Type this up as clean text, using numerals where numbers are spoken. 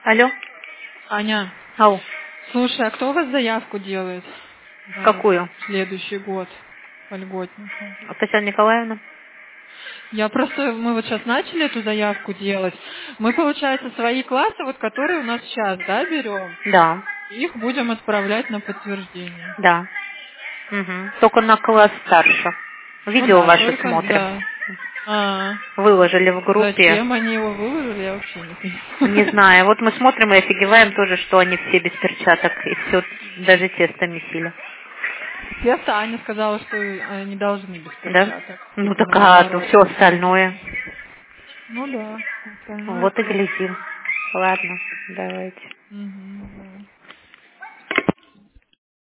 Алло. Аня, Ау. слушай, а кто у вас заявку делает? Какую? Следующий год по льготнику. Татьяна Николаевна. Мы вот сейчас начали эту заявку делать. Мы, получается, свои классы, вот которые у нас сейчас, да, берем? Да. Их будем отправлять на подтверждение. Да. Угу. Только на класс старше. Видео да, ваши только, смотрим. Да. Выложили в группе. Зачем они его выложили, я вообще не понимаю. Не знаю. Вот мы смотрим и офигеваем тоже, что они все без перчаток. И все, даже тесто месили. Тесто Аня сказала, что они должны без перчаток. Да? Ну так, все остальное. Ну да. Вот и глядим. Ладно, давайте. Угу, да.